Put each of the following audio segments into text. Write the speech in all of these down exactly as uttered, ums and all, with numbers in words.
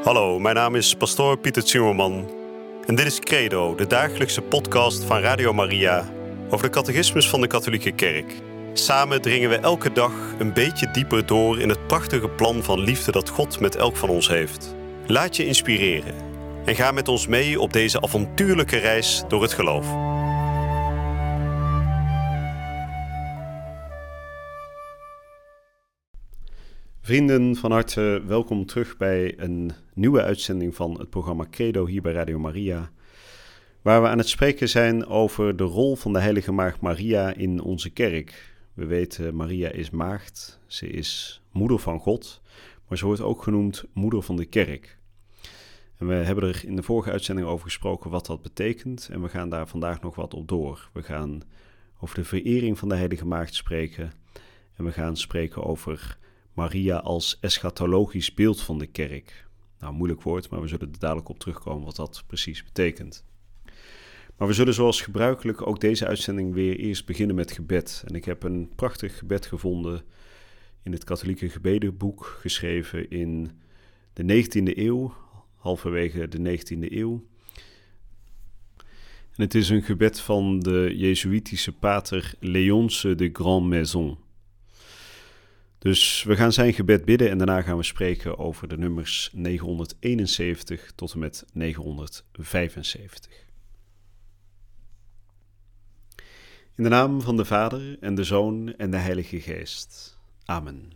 Hallo, mijn naam is pastoor Pieter Zimmerman en dit is Credo, de dagelijkse podcast van Radio Maria over de catechismus van de katholieke kerk. Samen dringen we elke dag een beetje dieper door in het prachtige plan van liefde dat God met elk van ons heeft. Laat je inspireren en ga met ons mee op deze avontuurlijke reis door het geloof. Vrienden, van harte welkom terug bij een nieuwe uitzending van het programma Credo hier bij Radio Maria, waar we aan het spreken zijn over de rol van de heilige maagd Maria in onze kerk. We weten, Maria is maagd, ze is moeder van God, maar ze wordt ook genoemd moeder van de kerk. En we hebben er in de vorige uitzending over gesproken wat dat betekent en we gaan daar vandaag nog wat op door. We gaan over de verering van de heilige maagd spreken en we gaan spreken over Maria als eschatologisch beeld van de kerk. Nou, moeilijk woord, maar we zullen er dadelijk op terugkomen wat dat precies betekent. Maar we zullen zoals gebruikelijk ook deze uitzending weer eerst beginnen met gebed. En ik heb een prachtig gebed gevonden in het katholieke gebedenboek, geschreven in de negentiende eeuw, halverwege de negentiende eeuw. En het is een gebed van de Jezuïtische pater Léonce de Grand Maison. Dus we gaan zijn gebed bidden en daarna gaan we spreken over de nummers negenhonderdeenenzeventig tot en met negenhonderdvijfenzeventig. In de naam van de Vader en de Zoon en de Heilige Geest. Amen.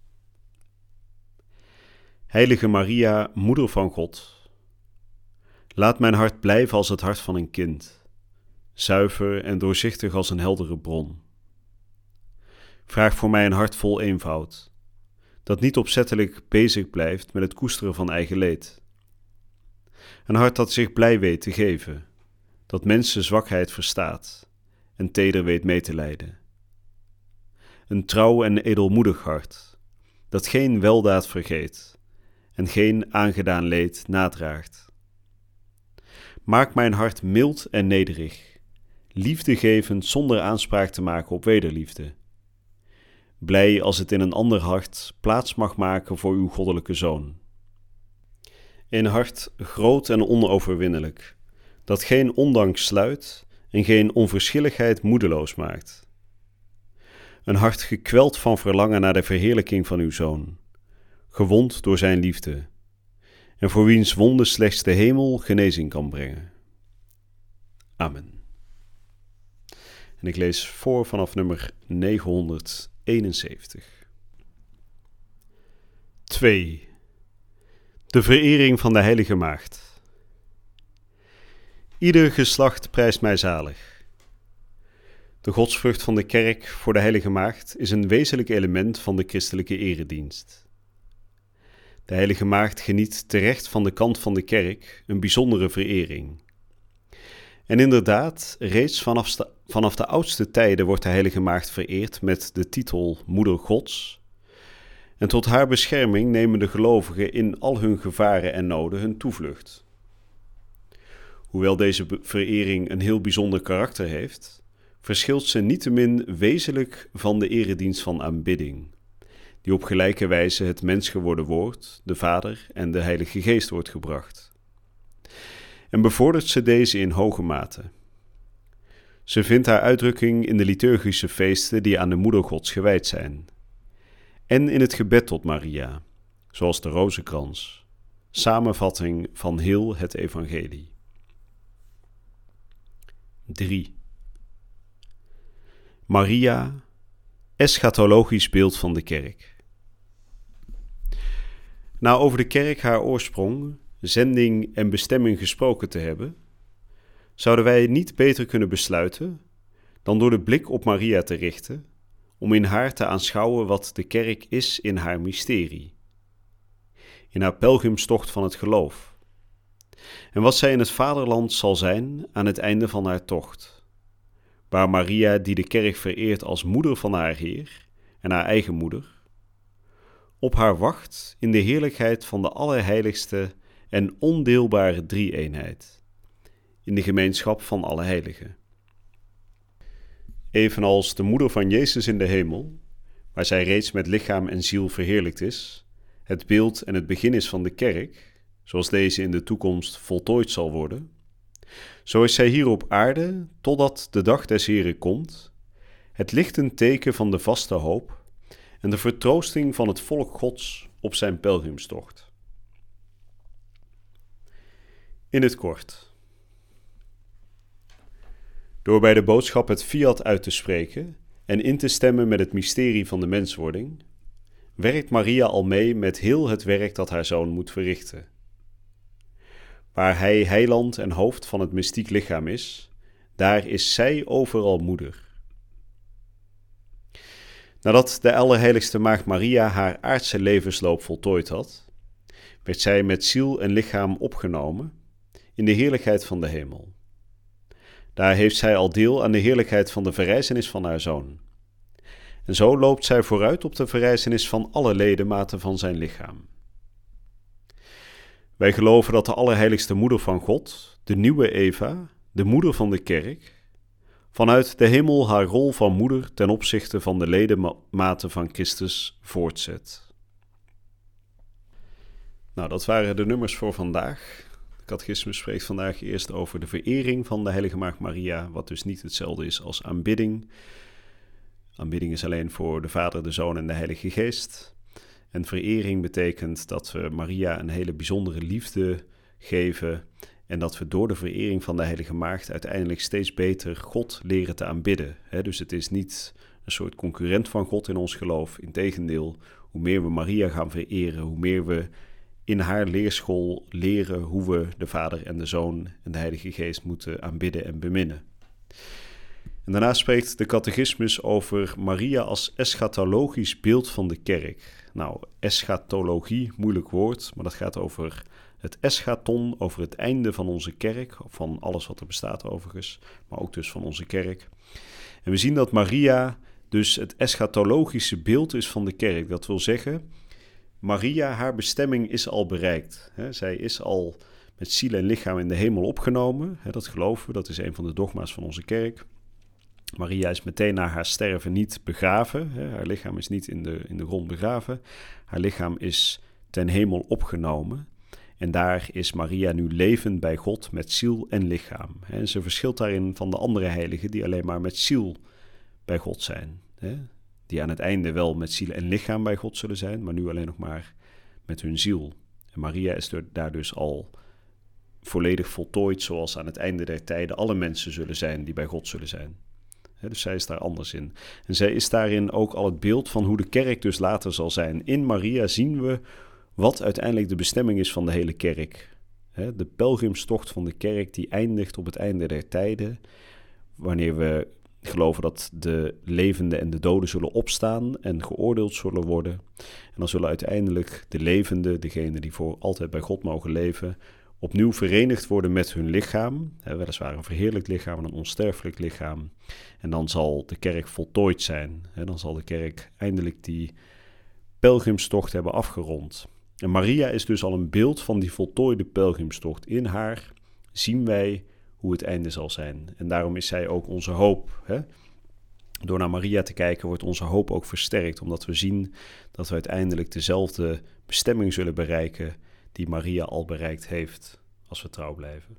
Heilige Maria, Moeder van God, laat mijn hart blijven als het hart van een kind, zuiver en doorzichtig als een heldere bron. Vraag voor mij een hart vol eenvoud, dat niet opzettelijk bezig blijft met het koesteren van eigen leed. Een hart dat zich blij weet te geven, dat mensen zwakheid verstaat en teder weet mee te lijden. Een trouw en edelmoedig hart, dat geen weldaad vergeet en geen aangedaan leed nadraagt. Maak mijn hart mild en nederig, liefdegevend zonder aanspraak te maken op wederliefde. Blij als het in een ander hart plaats mag maken voor uw goddelijke Zoon. Een hart groot en onoverwinnelijk, dat geen ondank sluit en geen onverschilligheid moedeloos maakt. Een hart gekweld van verlangen naar de verheerlijking van uw Zoon, gewond door zijn liefde, en voor wiens wonden slechts de hemel genezing kan brengen. Amen. En ik lees voor vanaf nummer negenhonderdeenenzeventig. twee. De verering van de heilige maagd. Ieder geslacht prijst mij zalig. De godsvrucht van de kerk voor de heilige maagd is een wezenlijk element van de christelijke eredienst. De heilige maagd geniet terecht van de kant van de kerk een bijzondere verering. En inderdaad, reeds vanaf de, vanaf de oudste tijden wordt de heilige maagd vereerd met de titel Moeder Gods. En tot haar bescherming nemen de gelovigen in al hun gevaren en noden hun toevlucht. Hoewel deze verering een heel bijzonder karakter heeft, verschilt ze niettemin wezenlijk van de eredienst van aanbidding, die op gelijke wijze het mens geworden woord, de Vader en de Heilige Geest wordt gebracht. En bevordert ze deze in hoge mate. Ze vindt haar uitdrukking in de liturgische feesten die aan de Moeder Gods gewijd zijn, en in het gebed tot Maria, zoals de rozenkrans, samenvatting van heel het evangelie. drie. Maria, eschatologisch beeld van de kerk. Na over de kerk haar oorsprong, zending en bestemming gesproken te hebben, zouden wij niet beter kunnen besluiten dan door de blik op Maria te richten, om in haar te aanschouwen wat de kerk is in haar mysterie, in haar pelgrimstocht van het geloof, en wat zij in het vaderland zal zijn aan het einde van haar tocht, waar Maria, die de kerk vereert als moeder van haar Heer en haar eigen moeder, op haar wacht in de heerlijkheid van de Allerheiligste en ondeelbare drie-eenheid, in de gemeenschap van alle heiligen. Evenals de moeder van Jezus in de hemel, waar zij reeds met lichaam en ziel verheerlijkt is, het beeld en het begin is van de kerk, zoals deze in de toekomst voltooid zal worden, zo is zij hier op aarde, totdat de dag des Heren komt, het lichtend teken van de vaste hoop en de vertroosting van het volk Gods op zijn pelgrimstocht. In het kort. Door bij de boodschap het fiat uit te spreken en in te stemmen met het mysterie van de menswording, werkt Maria al mee met heel het werk dat haar zoon moet verrichten. Waar hij heiland en hoofd van het mystiek lichaam is, daar is zij overal moeder. Nadat de Allerheiligste Maagd Maria haar aardse levensloop voltooid had, werd zij met ziel en lichaam opgenomen in de heerlijkheid van de hemel. Daar heeft zij al deel aan de heerlijkheid van de verrijzenis van haar zoon. En zo loopt zij vooruit op de verrijzenis van alle ledematen van zijn lichaam. Wij geloven dat de Allerheiligste Moeder van God, de nieuwe Eva, de moeder van de kerk, vanuit de hemel haar rol van moeder ten opzichte van de ledematen van Christus voortzet. Nou, dat waren de nummers voor vandaag. De catechismus spreekt vandaag eerst over de verering van de Heilige Maagd Maria, wat dus niet hetzelfde is als aanbidding. Aanbidding is alleen voor de Vader, de Zoon en de Heilige Geest. En verering betekent dat we Maria een hele bijzondere liefde geven en dat we door de verering van de Heilige Maagd uiteindelijk steeds beter God leren te aanbidden. He, dus het is niet een soort concurrent van God in ons geloof. Integendeel, hoe meer we Maria gaan vereren, hoe meer we in haar leerschool leren hoe we de Vader en de Zoon en de Heilige Geest moeten aanbidden en beminnen. En daarna spreekt de catechismus over Maria als eschatologisch beeld van de kerk. Nou, eschatologie, moeilijk woord, maar dat gaat over het eschaton, over het einde van onze kerk, van alles wat er bestaat overigens, maar ook dus van onze kerk. En we zien dat Maria dus het eschatologische beeld is van de kerk. Dat wil zeggen, Maria, haar bestemming is al bereikt. He, zij is al met ziel en lichaam in de hemel opgenomen. He, dat geloven we, dat is een van de dogma's van onze kerk. Maria is meteen na haar sterven niet begraven. Hè. Haar lichaam is niet in de, in de grond begraven. Haar lichaam is ten hemel opgenomen. En daar is Maria nu levend bij God met ziel en lichaam. Hè. En ze verschilt daarin van de andere heiligen die alleen maar met ziel bij God zijn. Hè. Die aan het einde wel met ziel en lichaam bij God zullen zijn, maar nu alleen nog maar met hun ziel. En Maria is daar dus al volledig voltooid, zoals aan het einde der tijden alle mensen zullen zijn die bij God zullen zijn. He, dus zij is daar anders in. En zij is daarin ook al het beeld van hoe de kerk dus later zal zijn. In Maria zien we wat uiteindelijk de bestemming is van de hele kerk. He, de pelgrimstocht van de kerk die eindigt op het einde der tijden, wanneer we geloven dat de levenden en de doden zullen opstaan en geoordeeld zullen worden. En dan zullen uiteindelijk de levenden, degenen die voor altijd bij God mogen leven, opnieuw verenigd worden met hun lichaam, hè, weliswaar een verheerlijkt lichaam en een onsterfelijk lichaam. En dan zal de kerk voltooid zijn. Hè, dan zal de kerk eindelijk die pelgrimstocht hebben afgerond. En Maria is dus al een beeld van die voltooide pelgrimstocht. In haar zien wij hoe het einde zal zijn. En daarom is zij ook onze hoop. Hè? Door naar Maria te kijken wordt onze hoop ook versterkt, omdat we zien dat we uiteindelijk dezelfde bestemming zullen bereiken die Maria al bereikt heeft, als we trouw blijven.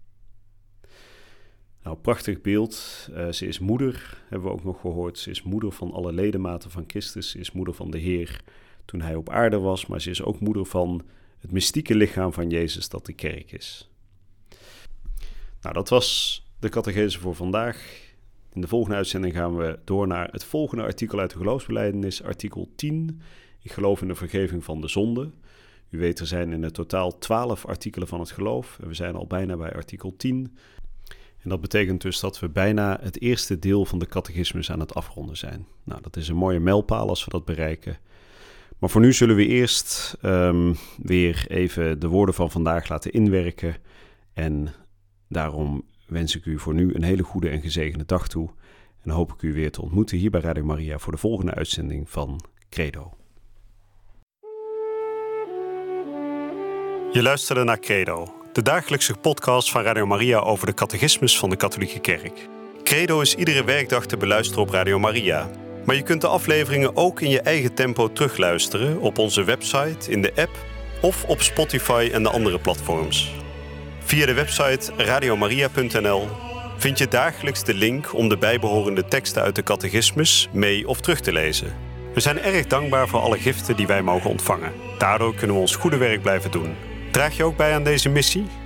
Nou, prachtig beeld. Uh, ze is moeder, hebben we ook nog gehoord. Ze is moeder van alle ledematen van Christus. Ze is moeder van de Heer toen hij op aarde was, maar ze is ook moeder van het mystieke lichaam van Jezus dat de kerk is. Nou, dat was de catechese voor vandaag. In de volgende uitzending gaan we door naar het volgende artikel uit de geloofsbelijdenis, artikel tien. Ik geloof in de vergeving van de zonde. U weet, er zijn in het totaal twaalf artikelen van het geloof. En we zijn al bijna bij artikel tien. En dat betekent dus dat we bijna het eerste deel van de catechismus aan het afronden zijn. Nou, dat is een mooie mijlpaal als we dat bereiken. Maar voor nu zullen we eerst um, weer even de woorden van vandaag laten inwerken. En daarom wens ik u voor nu een hele goede en gezegende dag toe. En hoop ik u weer te ontmoeten hier bij Radio Maria voor de volgende uitzending van Credo. Je luisterde naar Credo, de dagelijkse podcast van Radio Maria over de catechismus van de katholieke kerk. Credo is iedere werkdag te beluisteren op Radio Maria. Maar je kunt de afleveringen ook in je eigen tempo terugluisteren op onze website, in de app of op Spotify en de andere platforms. Via de website radiomaria punt n l vind je dagelijks de link om de bijbehorende teksten uit de catechismus mee of terug te lezen. We zijn erg dankbaar voor alle giften die wij mogen ontvangen. Daardoor kunnen we ons goede werk blijven doen. Draag je ook bij aan deze missie?